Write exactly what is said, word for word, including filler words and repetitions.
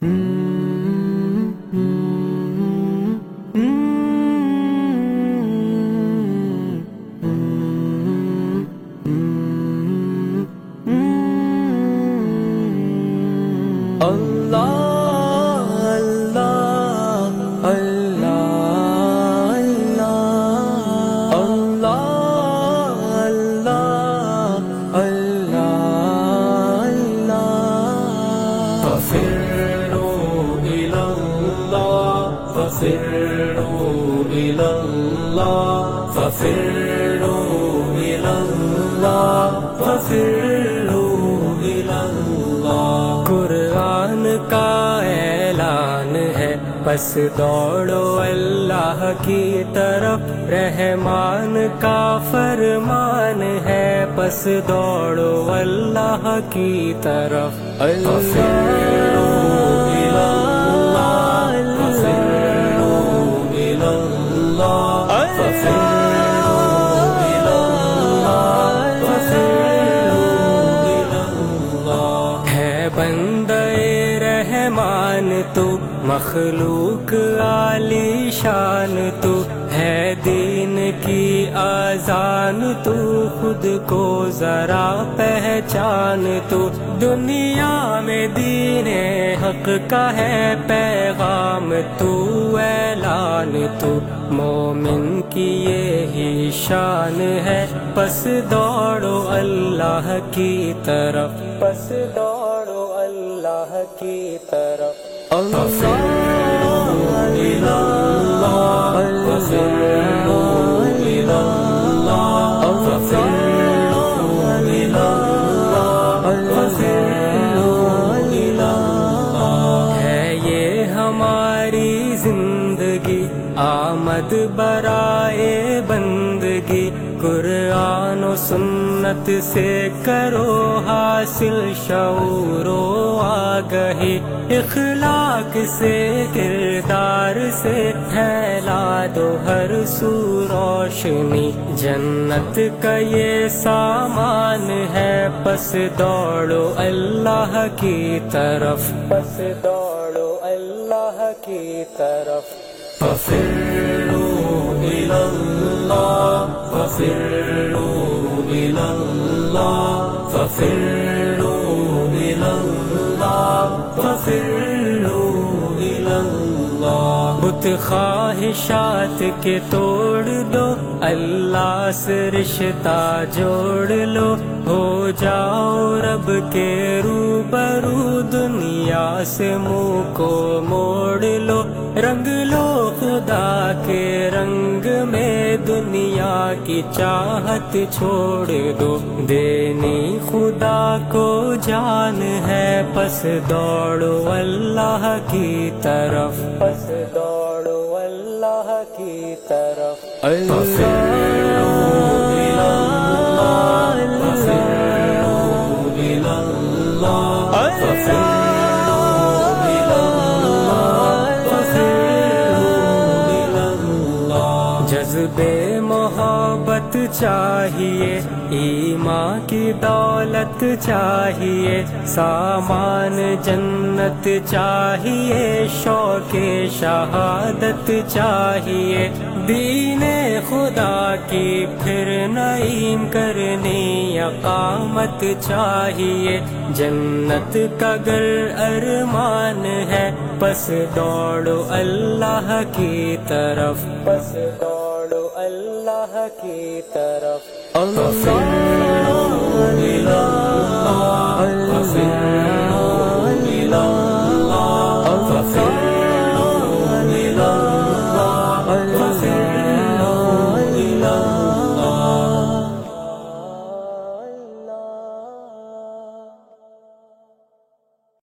ففروا إلى الله ففروا إلى الله ففروا إلى الله قرآن کا اعلان ہے بس دوڑو اللہ کی طرف، رحمان کا فرمان ہے بس دوڑو اللہ کی طرف۔ بندے رحمان تو مخلوق عالی شان تو ہے، دین کی اذان تو خود کو ذرا پہچان تو، دنیا میں دین حق کا ہے پیغام تو اعلان تو، مومن کی یہی شان ہے پس دوڑو اللہ کی طرف، پس دوڑو اللہ کی طرف۔ ہے یہ ہماری زندگی آمد برائے بندگی، قرآن و سنت سے کرو حاصل شعور و آگہی، اخلاق سے کردار سے پھیلا دو ہر سو روشنی، جنت کا یہ سامان ہے پس دوڑو اللہ کی طرف، پس دوڑو اللہ کی طرف۔ ففروا إلى الله ففروا إلى الله ففروا إلى الله ففروا إلى الله۔ بت خواہشات کے توڑ دو، اللہ سے رشتہ جوڑ لو، ہو جاؤ رب کے روبرو، دنیا سے منہ کو موڑ لو، رنگ لو خدا کے رنگ میں، دنیا کی چاہت چھوڑ دو، دینی خدا کو جان ہے پس دوڑو اللہ کی طرف، پس دوڑو اللہ کی طرف۔ جذبے محبت چاہیے، ایمان کی دولت چاہیے، سامان جنت چاہیے، شوق شہادت چاہیے، دین خدا کی پھر نعیم کرنی اقامت چاہیے، جنت کا گر ارمان ہے پس دوڑو اللہ کی طرف، پس دوڑو اللہ کی طرف۔ اللہ